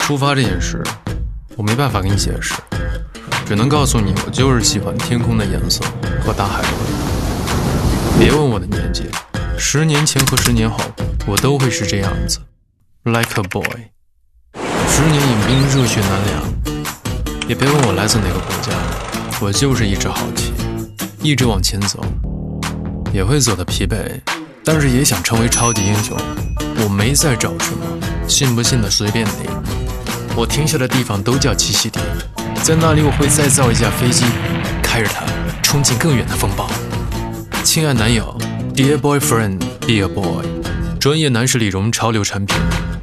出发这件事，我没办法跟你解释，只能告诉你，我就是喜欢天空的颜色和大海的味道。别问我的年纪，10年前和10年后，我都会是这样子 ，like a boy。10年饮冰热血难凉，也别问我来自哪个国家，我就是一直好奇，一直往前走，也会走得疲惫，但是也想成为超级英雄。我没在找什么，信不信的随便你。我停下的地方都叫栖息地，在那里我会再造一架飞机，开着它冲进更远的风暴。亲爱男友 ，Dear boyfriend, be a boy。专业男士理容潮流产品，